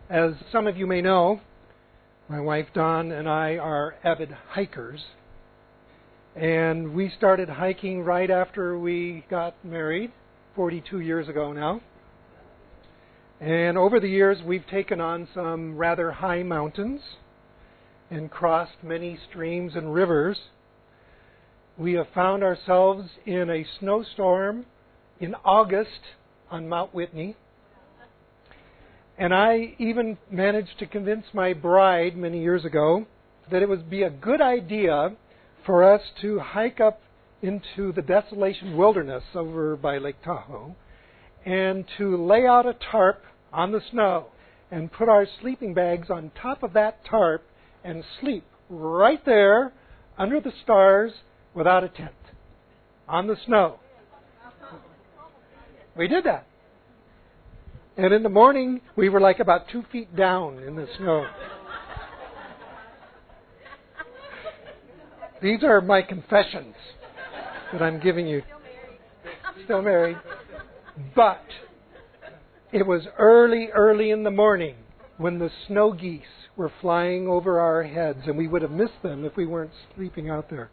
As some of you may know, my wife Dawn and I are avid hikers. And we started hiking right after we got married, 42 years ago now. And over the years, we've taken on some rather high mountains and crossed many streams and rivers. We have found ourselves in a snowstorm in August on Mount Whitney. And I even managed to convince my bride many years ago that it would be a good idea for us to hike up into the Desolation Wilderness over by Lake Tahoe and to lay out a tarp on the snow and put our sleeping bags on top of that tarp and sleep right there under the stars without a tent on the snow. We did that. And in the morning, we were like about 2 feet down in the snow. These are my confessions that I'm giving you. Still married. But it was early in the morning when the snow geese were flying over our heads, and we would have missed them if we weren't sleeping out there.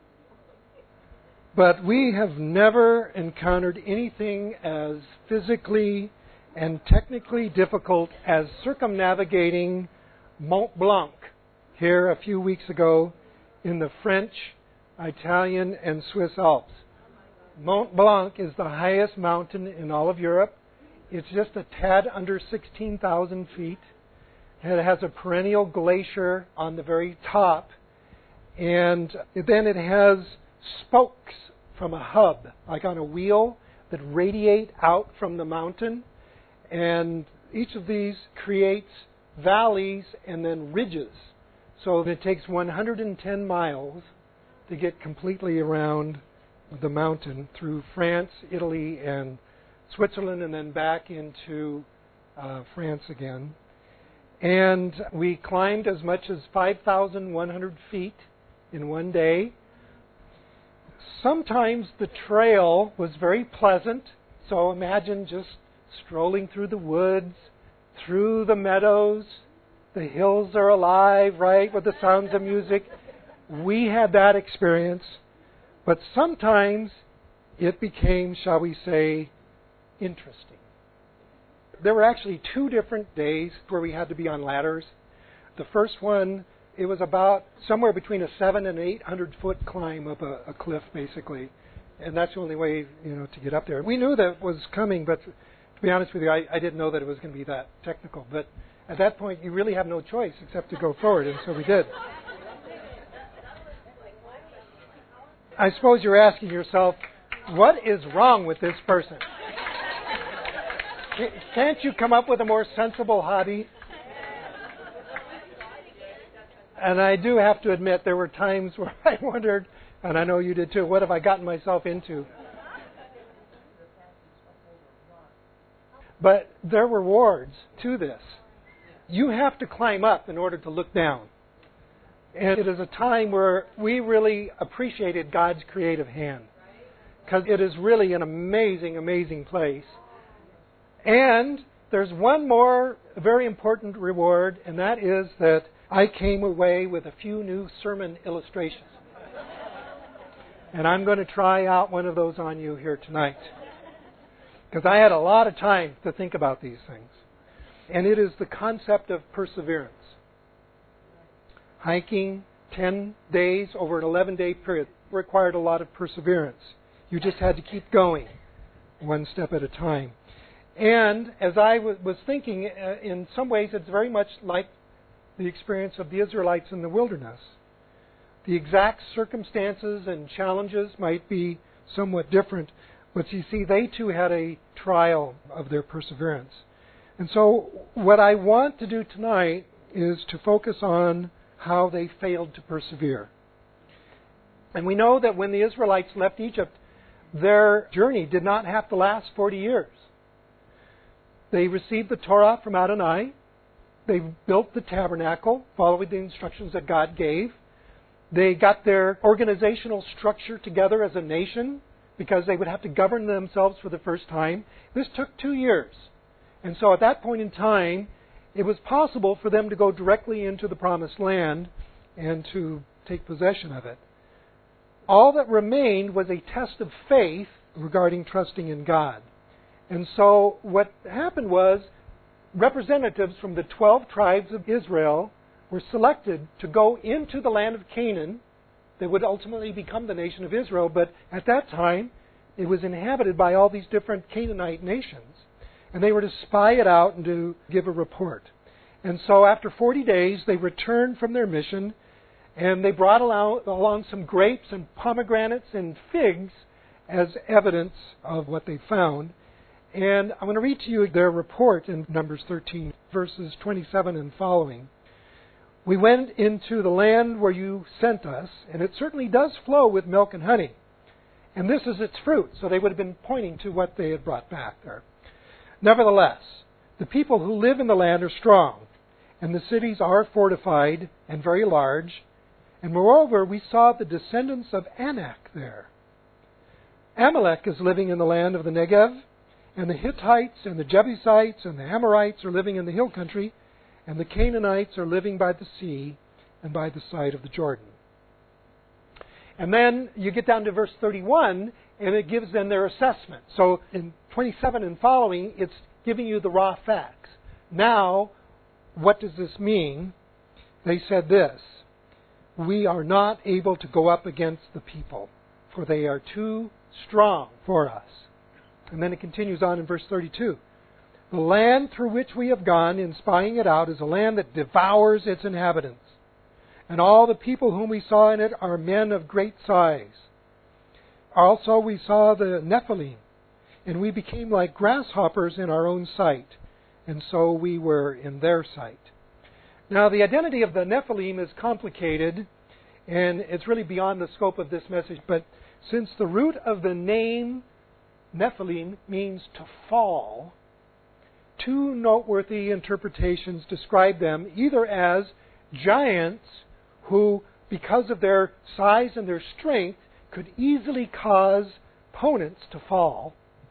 But we have never encountered anything as physically and technically difficult as circumnavigating Mont Blanc here a few weeks ago in the French, Italian, and Swiss Alps. Mont Blanc is the highest mountain in all of Europe. It's just a tad under 16,000 feet. It has a perennial glacier on the very top. And then it has spokes from a hub, like on a wheel, that radiate out from the mountain. And each of these creates valleys and then ridges. So it takes 110 miles to get completely around the mountain through France, Italy, and Switzerland, and then back into France again. And we climbed as much as 5,100 feet in one day. Sometimes the trail was very pleasant. So imagine just strolling through the woods, through the meadows. The hills are alive, right, with the sounds of music. We had that experience. But sometimes it became, shall we say, interesting. There were actually 2 different days where we had to be on ladders. The first one, it was about somewhere between a 700 and 800 foot climb up a cliff, basically. And that's the only way, to get up there. We knew that was coming, but to be honest with you, I didn't know that it was going to be that technical. But at that point, you really have no choice except to go forward, and so we did. I suppose you're asking yourself, what is wrong with this person? Can't you come up with a more sensible hobby? And I do have to admit, there were times where I wondered, and I know you did too, what have I gotten myself into? But there were rewards to this. You have to climb up in order to look down. And it is a time where we really appreciated God's creative hand. Because it is really an amazing, amazing place. And there's one more very important reward, and that is that I came away with a few new sermon illustrations. And I'm going to try out one of those on you here tonight. Because I had a lot of time to think about these things. And it is the concept of perseverance. Hiking 10 days over an 11-day period required a lot of perseverance. You just had to keep going one step at a time. And as I was thinking, in some ways it's very much like the experience of the Israelites in the wilderness. The exact circumstances and challenges might be somewhat different, but you see, they too had a trial of their perseverance. And so what I want to do tonight is to focus on how they failed to persevere. And we know that when the Israelites left Egypt, their journey did not have to last 40 years. They received the Torah from Adonai. They built the tabernacle, following the instructions that God gave. They got their organizational structure together as a nation because they would have to govern themselves for the first time. This took 2 years. And so at that point in time, it was possible for them to go directly into the promised land and to take possession of it. All that remained was a test of faith regarding trusting in God. And so what happened was representatives from the 12 tribes of Israel were selected to go into the land of Canaan that would ultimately become the nation of Israel. But at that time, it was inhabited by all these different Canaanite nations. And they were to spy it out and to give a report. And so after 40 days, they returned from their mission, and they brought along some grapes and pomegranates and figs as evidence of what they found. And I'm going to read to you their report in Numbers 13, verses 27 and following. We went into the land where you sent us, and it certainly does flow with milk and honey. And this is its fruit. So they would have been pointing to what they had brought back there. Nevertheless, the people who live in the land are strong, and the cities are fortified and very large. And moreover, we saw the descendants of Anak there. Amalek is living in the land of the Negev, and the Hittites and the Jebusites and the Amorites are living in the hill country, and the Canaanites are living by the sea and by the side of the Jordan. And then you get down to verse 31, and it gives them their assessment. So in 27 and following, it's giving you the raw facts. Now, what does this mean? They said this: we are not able to go up against the people, for they are too strong for us. And then it continues on in verse 32. The land through which we have gone in spying it out is a land that devours its inhabitants. And all the people whom we saw in it are men of great size. Also we saw the Nephilim, and we became like grasshoppers in our own sight, and so we were in their sight. Now the identity of the Nephilim is complicated, and it's really beyond the scope of this message, but since the root of the name Nephilim means to fall, two noteworthy interpretations describe them either as giants who, because of their size and their strength, could easily cause opponents to fall,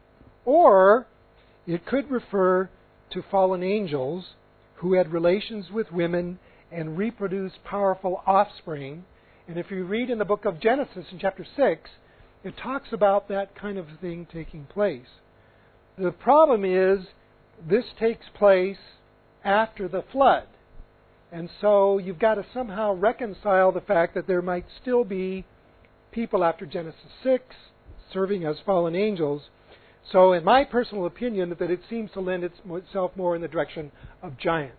or it could refer to fallen angels who had relations with women and reproduced powerful offspring. And if you read in the book of Genesis in chapter 6, it talks about that kind of thing taking place. The problem is this takes place after the flood. And so you've got to somehow reconcile the fact that there might still be people after Genesis 6 serving as fallen angels. So in my personal opinion, that it seems to lend itself more in the direction of giants.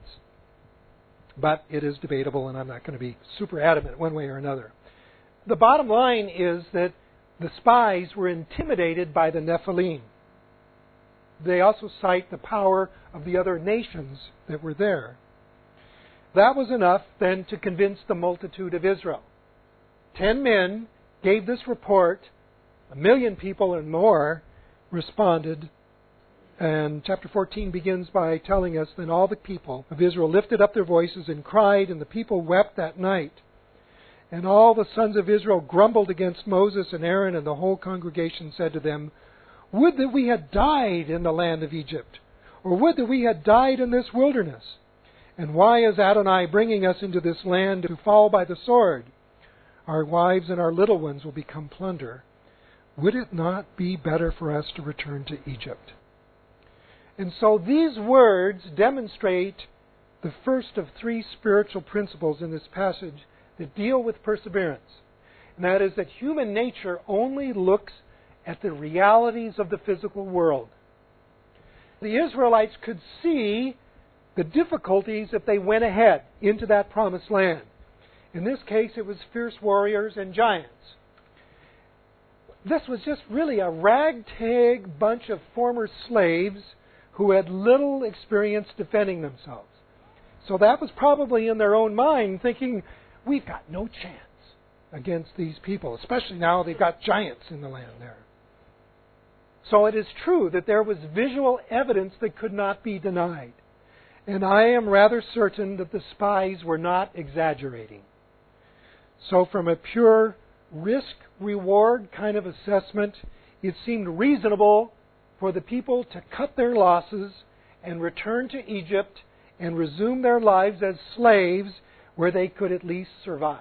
But it is debatable, and I'm not going to be super adamant one way or another. The bottom line is that the spies were intimidated by the Nephilim. They also cite the power of the other nations that were there. That was enough then to convince the multitude of Israel. 10 men gave this report. 1 million people and more responded. And chapter 14 begins by telling us, then all the people of Israel lifted up their voices and cried, and the people wept that night. And all the sons of Israel grumbled against Moses and Aaron, and the whole congregation said to them, would that we had died in the land of Egypt, or would that we had died in this wilderness. And why is Adonai bringing us into this land to fall by the sword? Our wives and our little ones will become plunder. Would it not be better for us to return to Egypt? And so these words demonstrate the first of 3 spiritual principles in this passage that deal with perseverance. And that is that human nature only looks at the realities of the physical world. The Israelites could see the difficulties if they went ahead into that promised land. In this case, it was fierce warriors and giants. This was just really a ragtag bunch of former slaves who had little experience defending themselves. So that was probably in their own mind, thinking, we've got no chance against these people, especially now they've got giants in the land there. So it is true that there was visual evidence that could not be denied. And I am rather certain that the spies were not exaggerating. So from a pure risk-reward kind of assessment, it seemed reasonable for the people to cut their losses and return to Egypt and resume their lives as slaves where they could at least survive.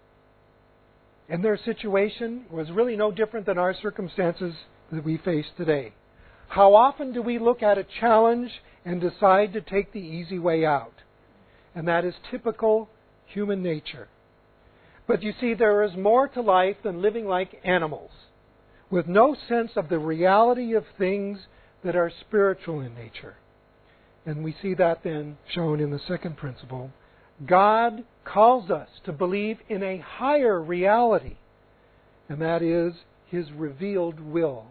And their situation was really no different than our circumstances that we face today. How often do we look at a challenge and decide to take the easy way out? And that is typical human nature. But you see, there is more to life than living like animals, with no sense of the reality of things that are spiritual in nature. And we see that then shown in the second principle. God calls us to believe in a higher reality, and that is His revealed will.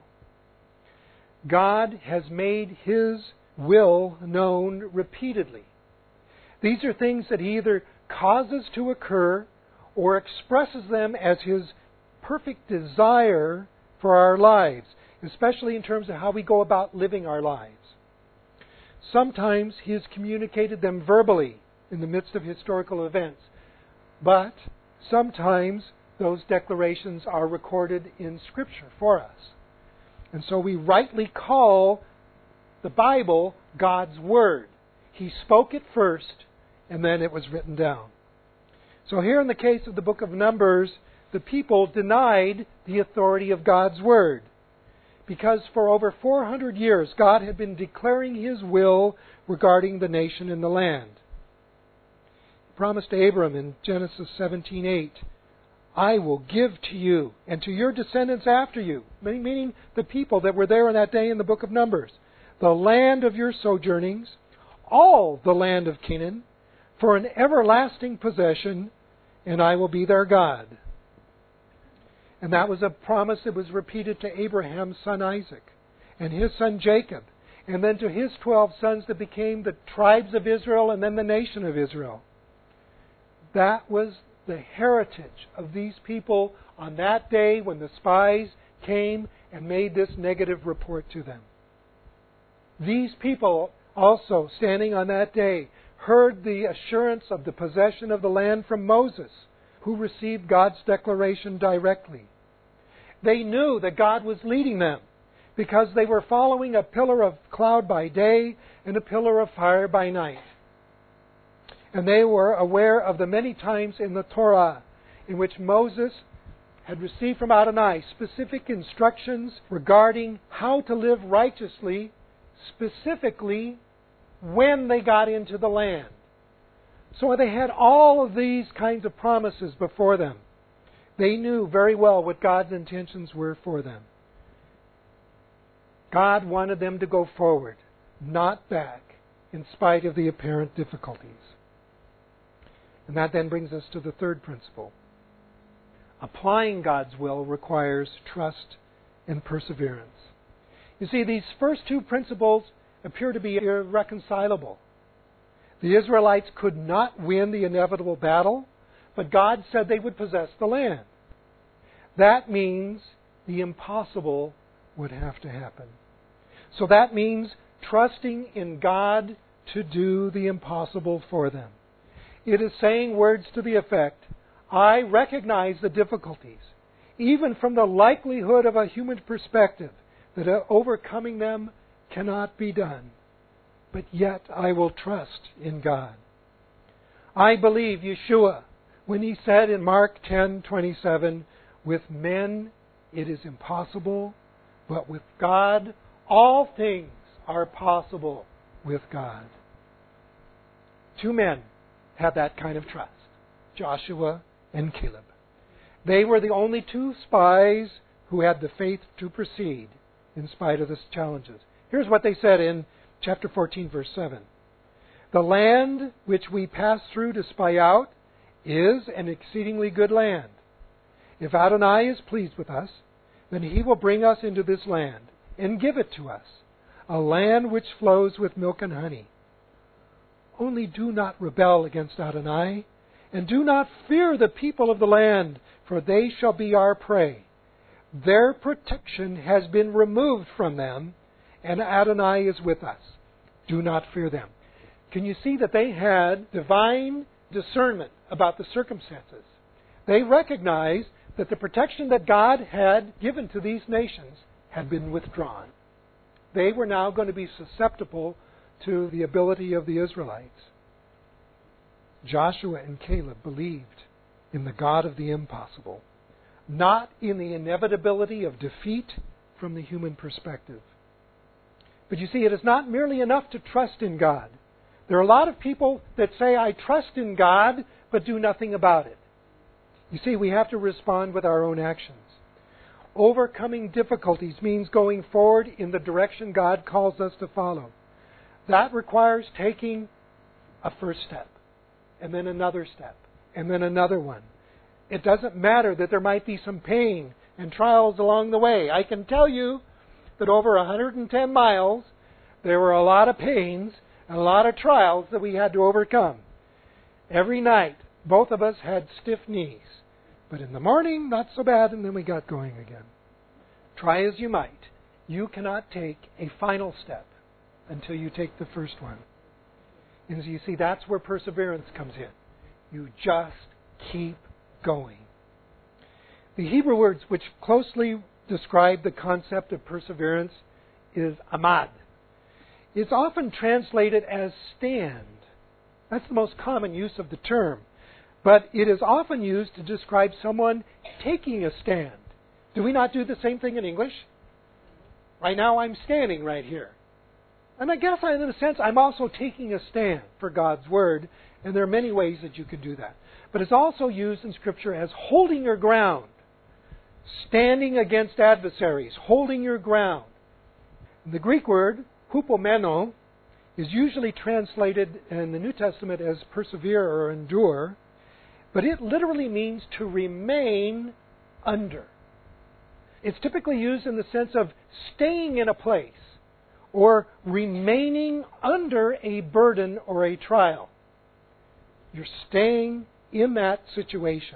God has made His will known repeatedly. These are things that He either causes to occur or expresses them as His perfect desire for our lives, especially in terms of how we go about living our lives. Sometimes He has communicated them verbally in the midst of historical events, but sometimes those declarations are recorded in Scripture for us. And so we rightly call the Bible God's Word. He spoke it first, and then it was written down. So here in the case of the book of Numbers, the people denied the authority of God's Word, because for over 400 years God had been declaring His will regarding the nation and the land. He promised to Abram in Genesis 17:8, I will give to you and to your descendants after you, meaning the people that were there in that day in the book of Numbers, the land of your sojournings, all the land of Canaan, for an everlasting possession, and I will be their God. And that was a promise that was repeated to Abraham's son Isaac and his son Jacob, and then to his 12 sons that became the tribes of Israel and then the nation of Israel. That was the heritage of these people on that day when the spies came and made this negative report to them. These people also, standing on that day, heard the assurance of the possession of the land from Moses, who received God's declaration directly. They knew that God was leading them because they were following a pillar of cloud by day and a pillar of fire by night. And they were aware of the many times in the Torah in which Moses had received from Adonai specific instructions regarding how to live righteously, specifically when they got into the land. So they had all of these kinds of promises before them. They knew very well what God's intentions were for them. God wanted them to go forward, not back, in spite of the apparent difficulties. And that then brings us to the third principle. Applying God's will requires trust and perseverance. You see, these first two principles appear to be irreconcilable. The Israelites could not win the inevitable battle, but God said they would possess the land. That means the impossible would have to happen. So that means trusting in God to do the impossible for them. It is saying words to the effect, I recognize the difficulties, even from the likelihood of a human perspective, that overcoming them cannot be done. But yet I will trust in God. I believe Yeshua when He said in Mark 10:27, with men it is impossible, but with God all things are possible with God. Two men had that kind of trust, Joshua and Caleb. They were the only two spies who had the faith to proceed in spite of the challenges. Here's what they said in chapter 14, verse 7. The land which we pass through to spy out is an exceedingly good land. If Adonai is pleased with us, then He will bring us into this land and give it to us, a land which flows with milk and honey. Only do not rebel against Adonai, and do not fear the people of the land, for they shall be our prey. Their protection has been removed from them, and Adonai is with us. Do not fear them. Can you see that they had divine discernment about the circumstances? They recognized that the protection that God had given to these nations had been withdrawn. They were now going to be susceptible to the ability of the Israelites. Joshua and Caleb believed in the God of the impossible, not in the inevitability of defeat from the human perspective. But you see, it is not merely enough to trust in God. There are a lot of people that say, I trust in God, but do nothing about it. You see, we have to respond with our own actions. Overcoming difficulties means going forward in the direction God calls us to follow. That requires taking a first step, and then another step, and then another one. It doesn't matter that there might be some pain and trials along the way. I can tell you that over 110 miles, there were a lot of pains and a lot of trials that we had to overcome. Every night, both of us had stiff knees. But in the morning, not so bad, and then we got going again. Try as you might, you cannot take a final step until you take the first one. And you see, that's where perseverance comes in. You just keep going. The Hebrew words which closely describe the concept of perseverance is amad. It's often translated as stand. That's the most common use of the term. But it is often used to describe someone taking a stand. Do we not do the same thing in English? Right now I'm standing right here. And I guess in a sense I'm also taking a stand for God's Word, and there are many ways that you could do that. But it's also used in Scripture as holding your ground, standing against adversaries, holding your ground. The Greek word, hupomeno, is usually translated in the New Testament as persevere or endure, but it literally means to remain under. It's typically used in the sense of staying in a place or remaining under a burden or a trial. You're staying in that situation.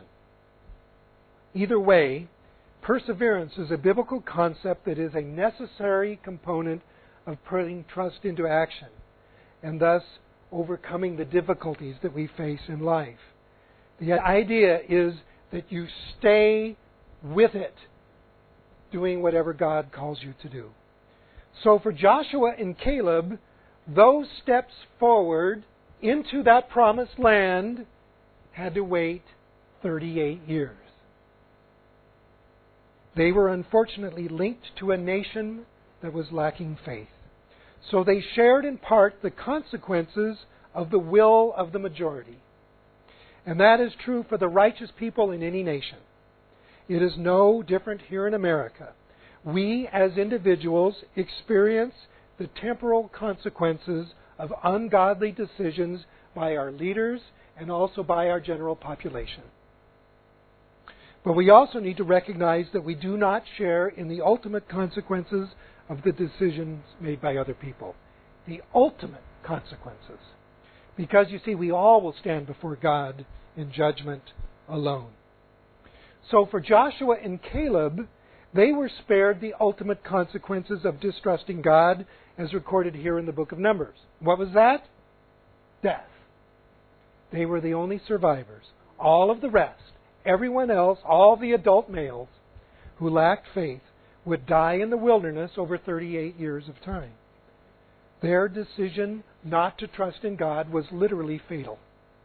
Either way, perseverance is a biblical concept that is a necessary component of putting trust into action and thus overcoming the difficulties that we face in life. The idea is that you stay with it, doing whatever God calls you to do. So for Joshua and Caleb, those steps forward into that promised land had to wait 38 years. They were unfortunately linked to a nation that was lacking faith. So they shared in part the consequences of the will of the majority. And that is true for the righteous people in any nation. It is no different here in America. We as individuals experience the temporal consequences of ungodly decisions by our leaders and also by our general population. But we also need to recognize that we do not share in the ultimate consequences of the decisions made by other people. The ultimate consequences. Because, you see, we all will stand before God in judgment alone. So for Joshua and Caleb, they were spared the ultimate consequences of distrusting God as recorded here in the book of Numbers. What was that? Death. They were the only survivors. All of the rest, everyone else, all the adult males who lacked faith, would die in the wilderness over 38 years of time. Their decision not to trust in God was literally fatal.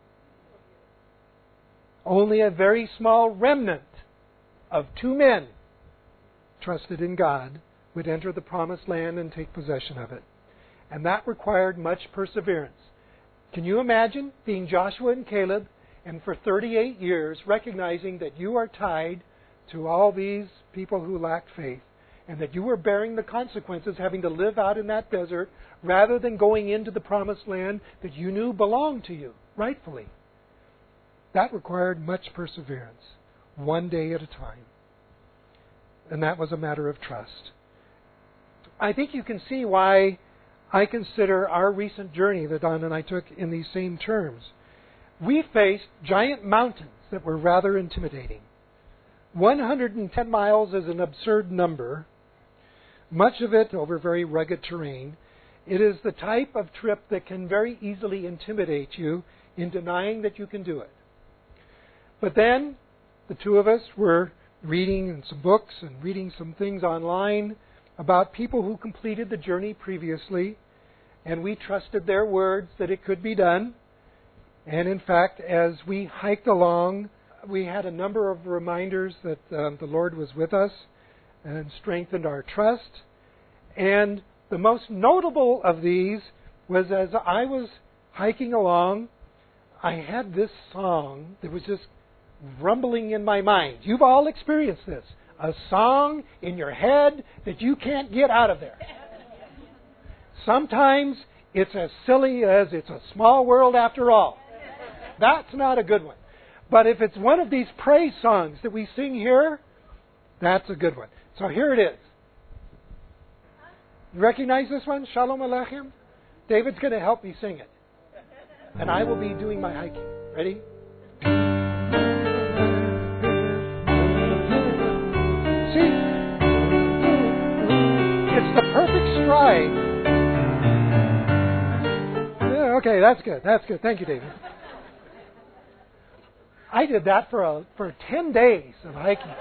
Only a very small remnant of 2 men trusted in God would enter the promised land and take possession of it. And that required much perseverance. Can you imagine being Joshua and Caleb and for 38 years recognizing that you are tied to all these people who lacked faith and that you were bearing the consequences having to live out in that desert rather than going into the promised land that you knew belonged to you, rightfully? That required much perseverance, one day at a time. And that was a matter of trust. I think you can see why I consider our recent journey that Don and I took in these same terms. We faced giant mountains that were rather intimidating. 110 miles is an absurd number, much of it over very rugged terrain. It is the type of trip that can very easily intimidate you in denying that you can do it. But then, the two of us were reading some books and reading some things online about people who completed the journey previously. and we trusted their words that it could be done. And in fact, as we hiked along, we had a number of reminders that the Lord was with us and strengthened our trust. And the most notable of these was as I was hiking along, I had this song that was just rumbling in my mind. You've all experienced this. A song in your head that you can't get out of there. Sometimes it's as silly as It's a Small World After All. That's not a good one. But if it's one of these praise songs that we sing here, that's a good one. So here it is. You recognize this one? Shalom Aleichem? David's going to help me sing it. And I will be doing my hiking. Ready? See? It's the perfect stride. Yeah, okay, that's good. That's good. Thank you, David. I did that for 10 days of hiking.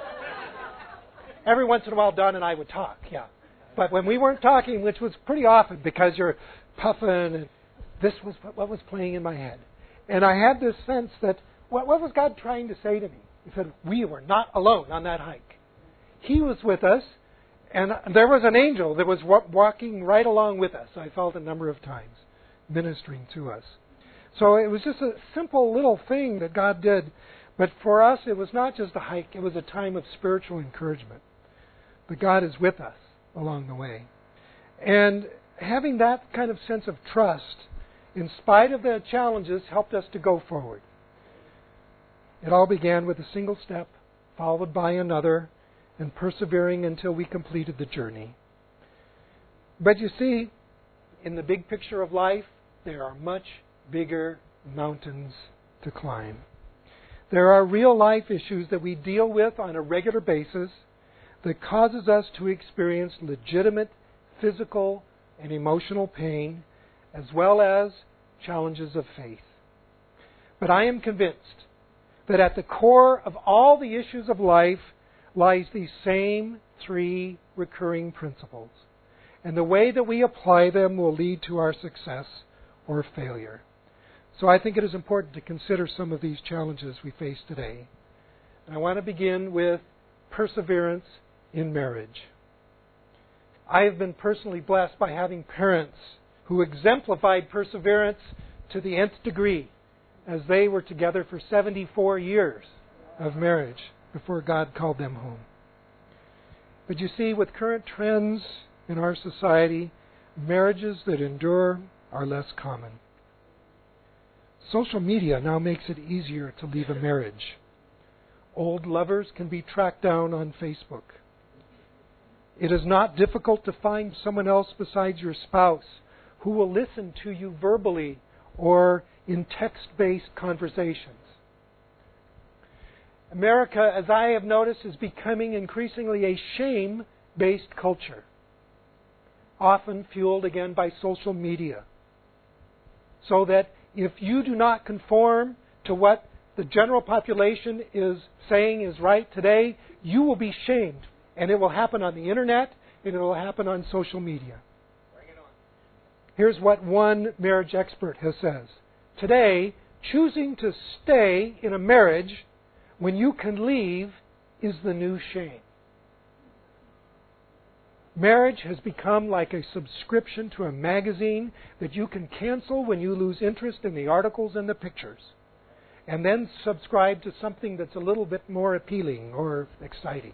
Every once in a while, Don and I would talk, yeah. But when we weren't talking, which was pretty often because you're puffing, and this was what was playing in my head. And I had this sense that, what was God trying to say to me? He said, we were not alone on that hike. He was with us, and there was an angel that was walking right along with us. I felt a number of times, ministering to us. So it was just a simple little thing that God did. But for us, it was not just a hike. It was a time of spiritual encouragement. But God is with us along the way. And having that kind of sense of trust, in spite of the challenges, helped us to go forward. It all began with a single step, followed by another, and persevering until we completed the journey. But you see, in the big picture of life, there are much bigger mountains to climb. There are real life issues that we deal with on a regular basis that causes us to experience legitimate physical and emotional pain, as well as challenges of faith. But I am convinced that at the core of all the issues of life lies these same three recurring principles. And the way that we apply them will lead to our success or failure. So I think it is important to consider some of these challenges we face today. And I want to begin with perseverance in marriage. I have been personally blessed by having parents who exemplified perseverance to the nth degree, as they were together for 74 years of marriage before God called them home. But you see, with current trends in our society, marriages that endure are less common. Social media now makes it easier to leave a marriage. Old lovers can be tracked down on Facebook. It is not difficult to find someone else besides your spouse who will listen to you verbally or in text-based conversations. America, as I have noticed, is becoming increasingly a shame-based culture, often fueled again by social media. So that if you do not conform to what the general population is saying is right today, you will be shamed. And it will happen on the internet, and it will happen on social media. Bring it on. Here's what one marriage expert has said. Today, choosing to stay in a marriage when you can leave is the new shame. Marriage has become like a subscription to a magazine that you can cancel when you lose interest in the articles and the pictures, and then subscribe to something that's a little bit more appealing or exciting.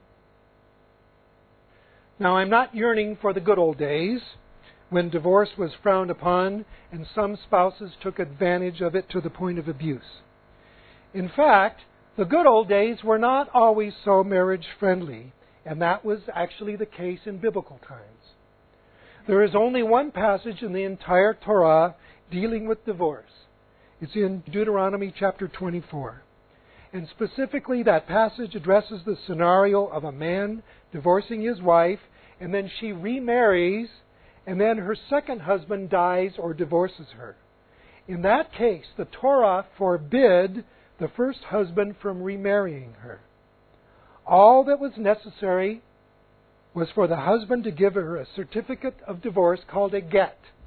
Now, I'm not yearning for the good old days when divorce was frowned upon and some spouses took advantage of it to the point of abuse. In fact, the good old days were not always so marriage-friendly. And that was actually the case in biblical times. There is only one passage in the entire Torah dealing with divorce. It's in Deuteronomy chapter 24. And specifically, that passage addresses the scenario of a man divorcing his wife, and then she remarries, and then her second husband dies or divorces her. In that case, the Torah forbid the first husband from remarrying her. All that was necessary was for the husband to give her a certificate of divorce called a get.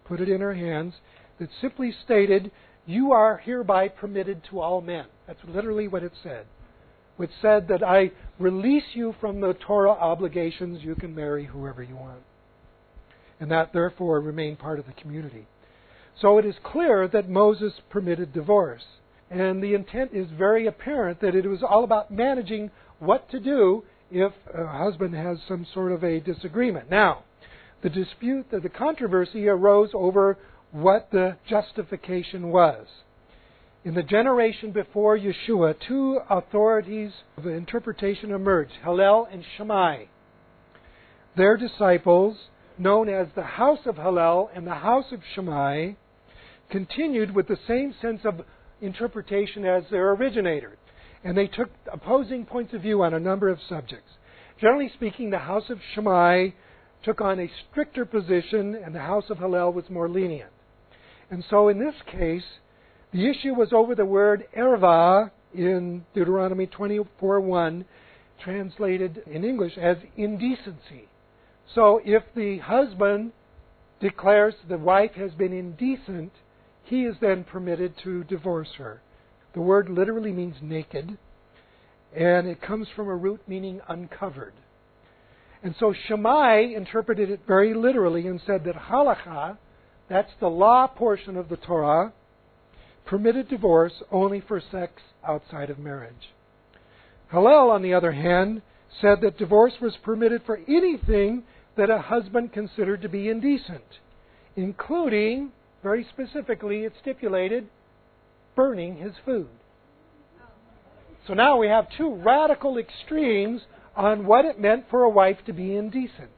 put it in her hands, that simply stated, "You are hereby permitted to all men." That's literally what it said. It said that I release you from the Torah obligations. You can marry whoever you want. And that, therefore, remained part of the community. So it is clear that Moses permitted divorce. And the intent is very apparent that it was all about managing what to do if a husband has some sort of a disagreement. Now, the controversy arose over what the justification was. In the generation before Yeshua, two authorities of interpretation emerged, Hillel and Shammai. Their disciples, known as the house of Hillel and the house of Shammai, continued with the same sense of interpretation as their originator. And they took opposing points of view on a number of subjects. Generally speaking, the house of Shammai took on a stricter position, and the house of Hillel was more lenient. And so in this case, the issue was over the word erva in Deuteronomy 24:1, translated in English as indecency. So if the husband declares the wife has been indecent, he is then permitted to divorce her. The word literally means naked, and it comes from a root meaning uncovered. And so Shammai interpreted it very literally and said that halakha, that's the law portion of the Torah, permitted divorce only for sex outside of marriage. Hillel, on the other hand, said that divorce was permitted for anything that a husband considered to be indecent, including, very specifically, it stipulated, burning his food. So now we have two radical extremes on what it meant for a wife to be indecent.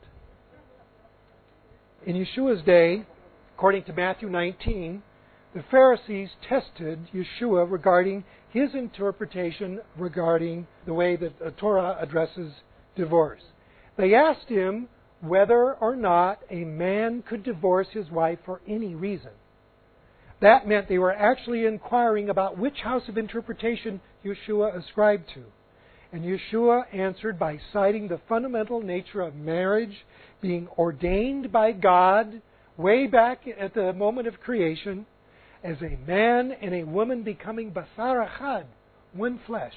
In Yeshua's day, according to Matthew 19, the Pharisees tested Yeshua regarding his interpretation regarding the way that the Torah addresses divorce. They asked him whether or not a man could divorce his wife for any reason. That meant they were actually inquiring about which house of interpretation Yeshua ascribed to. And Yeshua answered by citing the fundamental nature of marriage being ordained by God way back at the moment of creation as a man and a woman becoming basar achad, one flesh.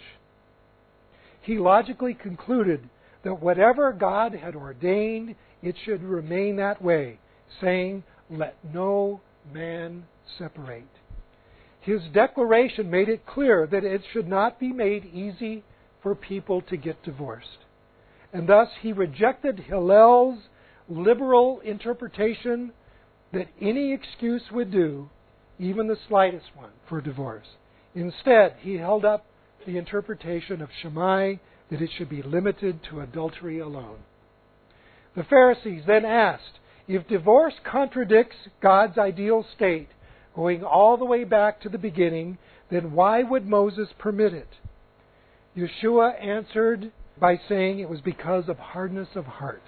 He logically concluded that whatever God had ordained, it should remain that way, saying, "Let no man separate." His declaration made it clear that it should not be made easy for people to get divorced. And thus he rejected Hillel's liberal interpretation that any excuse would do, even the slightest one, for divorce. Instead, he held up the interpretation of Shammai that it should be limited to adultery alone. The Pharisees then asked, if divorce contradicts God's ideal state, going all the way back to the beginning, then why would Moses permit it? Yeshua answered by saying it was because of hardness of heart.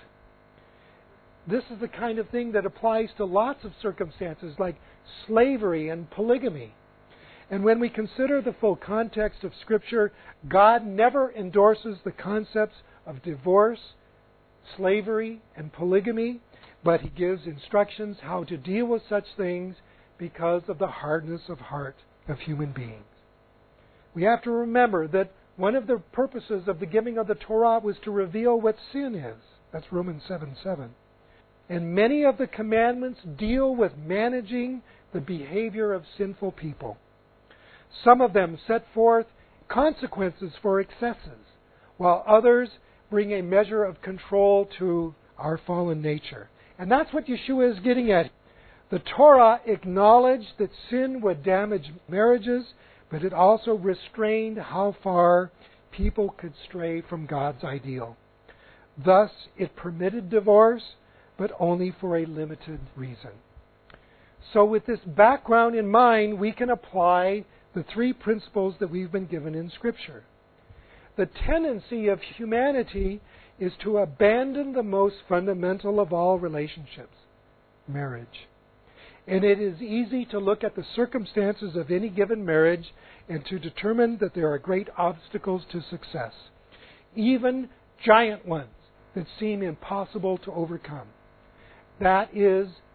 This is the kind of thing that applies to lots of circumstances like slavery and polygamy. And when we consider the full context of Scripture, God never endorses the concepts of divorce, slavery, and polygamy, but He gives instructions how to deal with such things because of the hardness of heart of human beings. We have to remember that one of the purposes of the giving of the Torah was to reveal what sin is. That's Romans 7:7. And many of the commandments deal with managing the behavior of sinful people. Some of them set forth consequences for excesses, while others bring a measure of control to our fallen nature. And that's what Yeshua is getting at. The Torah acknowledged that sin would damage marriages, but it also restrained how far people could stray from God's ideal. Thus, it permitted divorce, but only for a limited reason. So with this background in mind, we can apply the three principles that we've been given in Scripture. The tendency of humanity is to abandon the most fundamental of all relationships, marriage. And it is easy to look at the circumstances of any given marriage and to determine that there are great obstacles to success, even giant ones that seem impossible to overcome. That is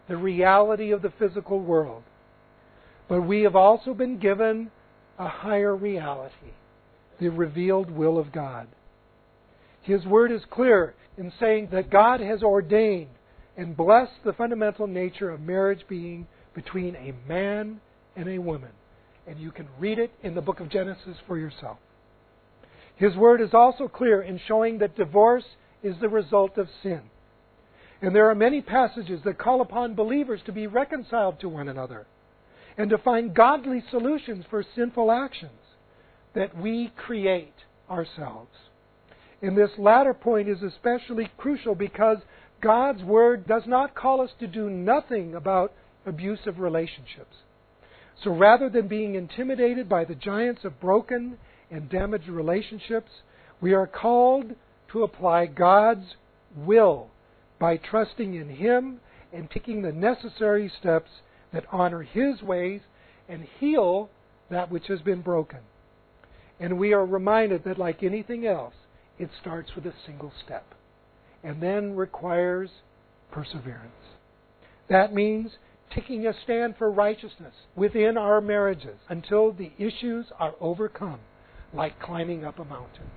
the reality of the physical world. But we have also been given a higher reality, the revealed will of God. His Word is clear in saying that God has ordained and blessed the fundamental nature of marriage being between a man and a woman. And you can read it in the book of Genesis for yourself. His Word is also clear in showing that divorce is the result of sin. And there are many passages that call upon believers to be reconciled to one another and to find godly solutions for sinful actions that we create ourselves. And this latter point is especially crucial because God's Word does not call us to do nothing about abusive relationships. So rather than being intimidated by the giants of broken and damaged relationships, we are called to apply God's will by trusting in Him and taking the necessary steps that honor His ways and heal that which has been broken. And we are reminded that, like anything else, it starts with a single step and then requires perseverance. That means taking a stand for righteousness within our marriages until the issues are overcome, like climbing up a mountain.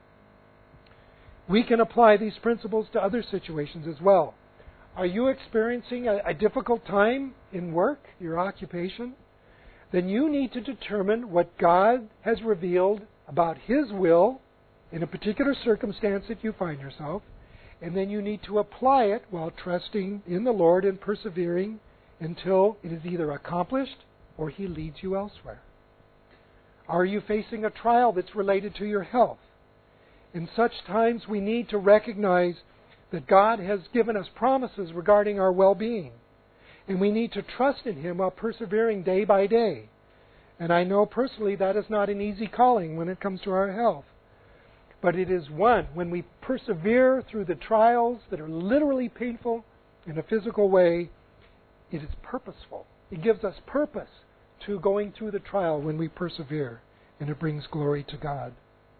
We can apply these principles to other situations as well. Are you experiencing a difficult time in work, your occupation? Then you need to determine what God has revealed about His will in a particular circumstance that you find yourself, and then you need to apply it while trusting in the Lord and persevering until it is either accomplished or He leads you elsewhere. Are you facing a trial that's related to your health? In such times, we need to recognize that God has given us promises regarding our well-being, and we need to trust in Him while persevering day by day. And I know personally that is not an easy calling when it comes to our health. But it is one when we persevere through the trials that are literally painful in a physical way, it is purposeful. It gives us purpose to going through the trial when we persevere, and it brings glory to God.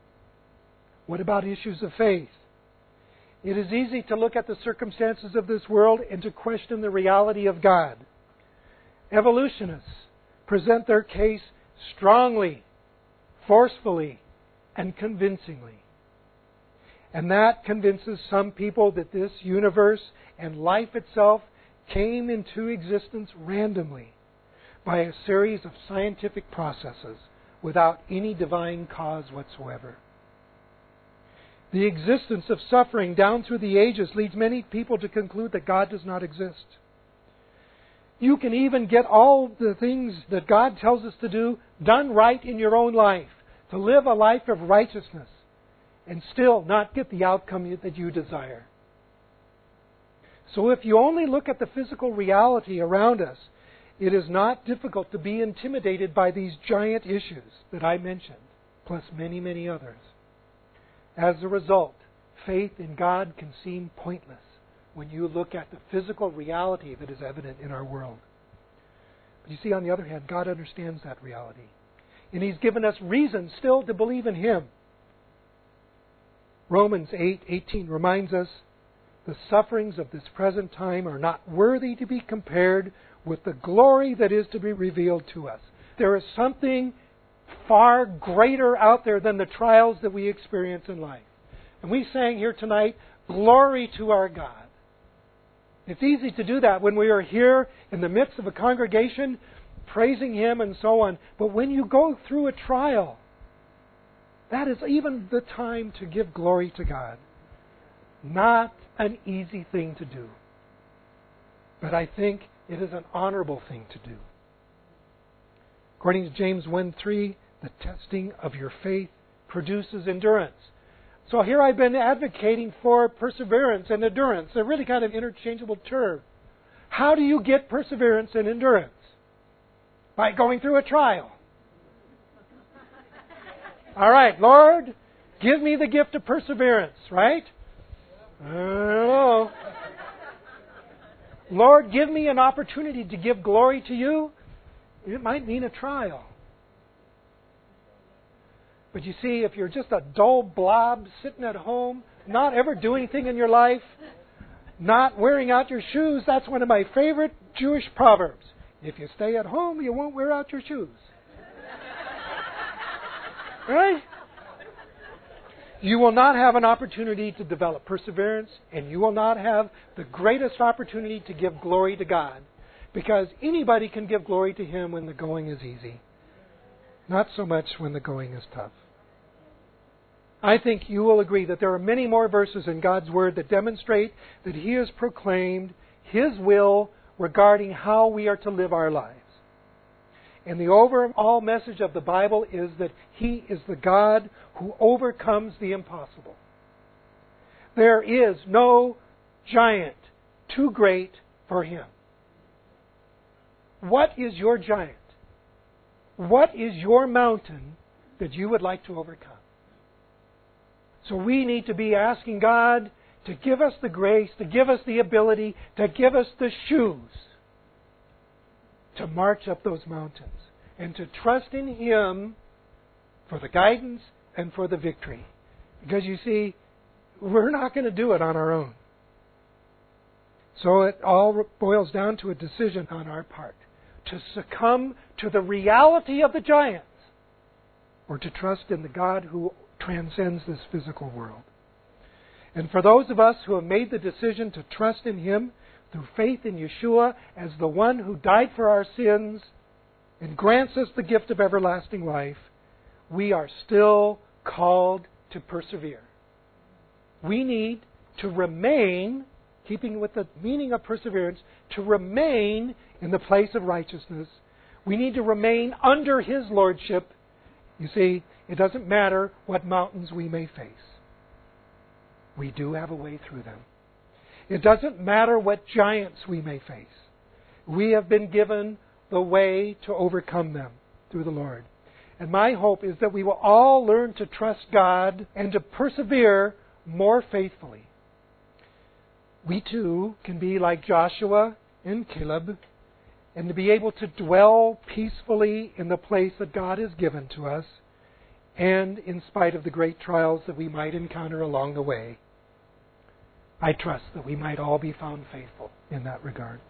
What about issues of faith? It is easy to look at the circumstances of this world and to question the reality of God. Evolutionists present their case strongly, forcefully, and convincingly. And that convinces some people that this universe and life itself came into existence randomly by a series of scientific processes without any divine cause whatsoever. The existence of suffering down through the ages leads many people to conclude that God does not exist. You can even get all the things that God tells us to do done right in your own life, to live a life of righteousness, and still not get the outcome that you desire. So if you only look at the physical reality around us, it is not difficult to be intimidated by these giant issues that I mentioned, plus many, many others. As a result, faith in God can seem pointless when you look at the physical reality that is evident in our world. But you see, on the other hand, God understands that reality. And He's given us reason still to believe in Him. Romans 8:18 reminds us, the sufferings of this present time are not worthy to be compared with the glory that is to be revealed to us. There is something far greater out there than the trials that we experience in life. And we sang here tonight, glory to our God. It's easy to do that when we are here in the midst of a congregation praising Him and so on. But when you go through a trial, that is even the time to give glory to God. Not an easy thing to do. But I think it is an honorable thing to do. According to James 1:3, the testing of your faith produces endurance. So here I've been advocating for perseverance and endurance. They're really kind of interchangeable terms. How do you get perseverance and endurance? By going through a trial. All right, Lord, give me the gift of perseverance, right? I don't know. Lord, give me an opportunity to give glory to You. It might mean a trial. But you see, if you're just a dull blob sitting at home, not ever doing anything in your life, not wearing out your shoes, that's one of my favorite Jewish proverbs. If you stay at home, you won't wear out your shoes. Right? You will not have an opportunity to develop perseverance, and you will not have the greatest opportunity to give glory to God, because anybody can give glory to Him when the going is easy. Not so much when the going is tough. I think you will agree that there are many more verses in God's Word that demonstrate that He has proclaimed His will regarding how we are to live our lives. And the overall message of the Bible is that He is the God who overcomes the impossible. There is no giant too great for Him. What is your giant? What is your mountain that you would like to overcome? So we need to be asking God to give us the grace, to give us the ability, to give us the shoes to march up those mountains and to trust in Him for the guidance and for the victory. Because you see, we're not going to do it on our own. So it all boils down to a decision on our part to succumb to the reality of the giants or to trust in the God who transcends this physical world. And for those of us who have made the decision to trust in Him through faith in Yeshua as the one who died for our sins and grants us the gift of everlasting life, we are still called to persevere. We need to remain, keeping with the meaning of perseverance, to remain in the place of righteousness. We need to remain under His lordship. You see, it doesn't matter what mountains we may face. We do have a way through them. It doesn't matter what giants we may face. We have been given the way to overcome them through the Lord. And my hope is that we will all learn to trust God and to persevere more faithfully. We too can be like Joshua and Caleb and to be able to dwell peacefully in the place that God has given to us, and in spite of the great trials that we might encounter along the way. I trust that we might all be found faithful in that regard.